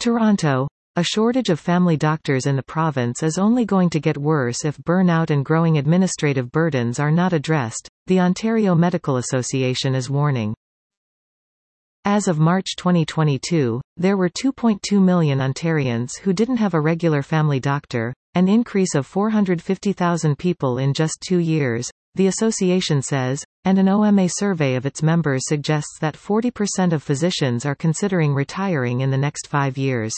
Toronto. A shortage of family doctors in the province is only going to get worse if burnout and growing administrative burdens are not addressed, the Ontario Medical Association is warning. As of March 2022, there were 2.2 million Ontarians who didn't have a regular family doctor, an increase of 450,000 people in just 2 years, the association says, and an OMA survey of its members suggests that 40% of physicians are considering retiring in the next 5 years.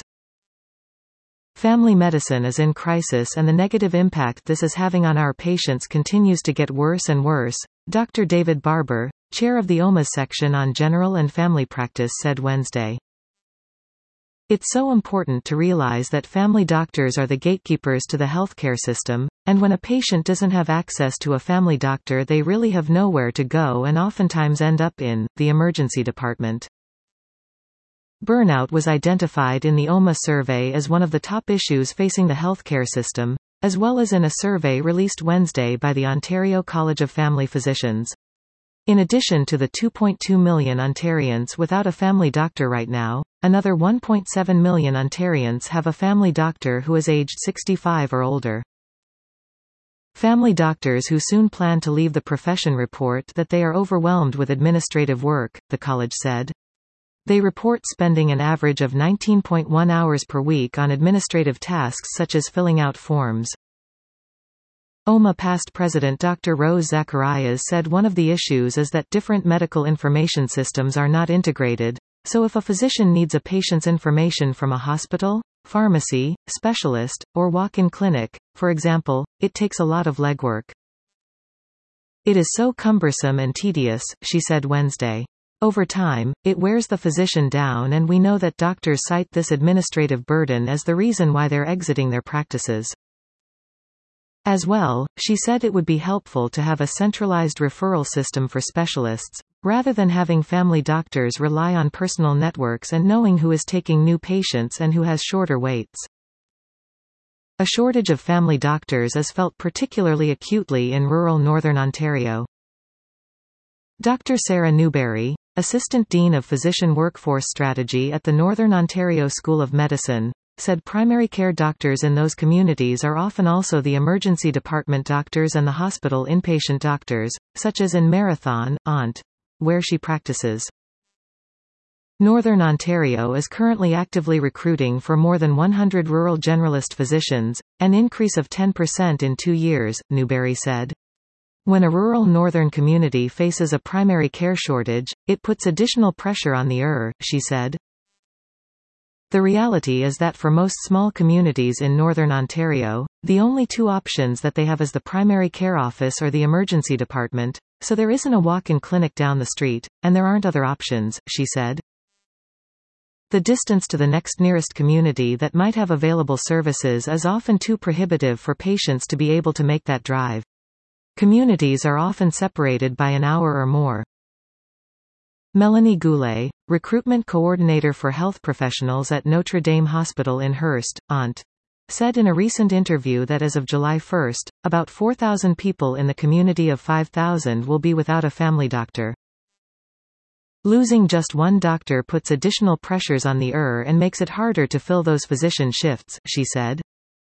Family medicine is in crisis and the negative impact this is having on our patients continues to get worse and worse, Dr. David Barber, chair of the OMA's section on general and family practice, said Wednesday. It's so important to realize that family doctors are the gatekeepers to the healthcare system, and when a patient doesn't have access to a family doctor they really have nowhere to go and oftentimes end up in the emergency department. Burnout was identified in the OMA survey as one of the top issues facing the healthcare system, as well as in a survey released Wednesday by the Ontario College of Family Physicians. In addition to the 2.2 million Ontarians without a family doctor right now, another 1.7 million Ontarians have a family doctor who is aged 65 or older. Family doctors who soon plan to leave the profession report that they are overwhelmed with administrative work, the college said. They report spending an average of 19.1 hours per week on administrative tasks such as filling out forms. OMA past president Dr. Rose Zacharias said one of the issues is that different medical information systems are not integrated, so if a physician needs a patient's information from a hospital, pharmacy, specialist, or walk-in clinic, for example, it takes a lot of legwork. It is so cumbersome and tedious, she said Wednesday. Over time, it wears the physician down and we know that doctors cite this administrative burden as the reason why they're exiting their practices. As well, she said it would be helpful to have a centralized referral system for specialists, rather than having family doctors rely on personal networks and knowing who is taking new patients and who has shorter waits. A shortage of family doctors is felt particularly acutely in rural Northern Ontario. Dr. Sarah Newberry, Assistant Dean of Physician Workforce Strategy at the Northern Ontario School of Medicine, said primary care doctors in those communities are often also the emergency department doctors and the hospital inpatient doctors, such as in Marathon, ONT, where she practices. Northern Ontario is currently actively recruiting for more than 100 rural generalist physicians, an increase of 10% in 2 years, Newberry said. When a rural northern community faces a primary care shortage, it puts additional pressure on the she said. The reality is that for most small communities in Northern Ontario, the only 2 options that they have is the primary care office or the emergency department, so there isn't a walk-in clinic down the street, and there aren't other options, she said. The distance to the next nearest community that might have available services is often too prohibitive for patients to be able to make that drive. Communities are often separated by an hour or more. Melanie Goulet, recruitment coordinator for health professionals at Notre Dame Hospital in Hearst, ONT, said in a recent interview that as of July 1, about 4,000 people in the community of 5,000 will be without a family doctor. Losing just one doctor puts additional pressures on the and makes it harder to fill those physician shifts, she said.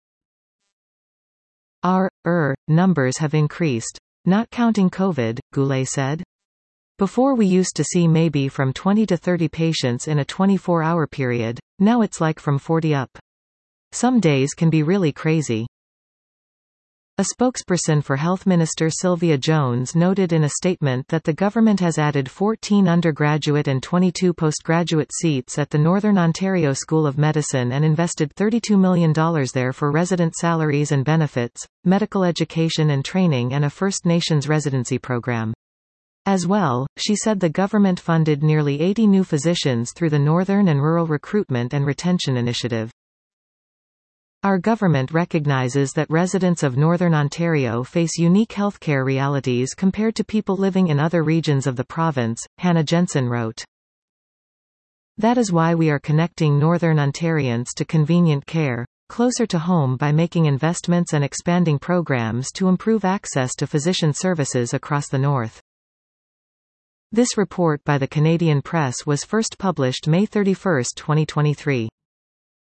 Our numbers have increased. Not counting COVID, Goulet said. Before we used to see maybe from 20 to 30 patients in a 24-hour period, now it's like from 40 up. Some days can be really crazy. A spokesperson for Health Minister Sylvia Jones noted in a statement that the government has added 14 undergraduate and 22 postgraduate seats at the Northern Ontario School of Medicine and invested $32 million there for resident salaries and benefits, medical education and training and a First Nations residency program. As well, she said the government funded nearly 80 new physicians through the Northern and Rural Recruitment and Retention Initiative. Our government recognizes that residents of Northern Ontario face unique healthcare realities compared to people living in other regions of the province, Hannah Jensen wrote. That is why we are connecting Northern Ontarians to convenient care, closer to home by making investments and expanding programs to improve access to physician services across the North. This report by the Canadian Press was first published May 31, 2023.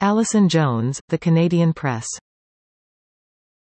Alison Jones, The Canadian Press.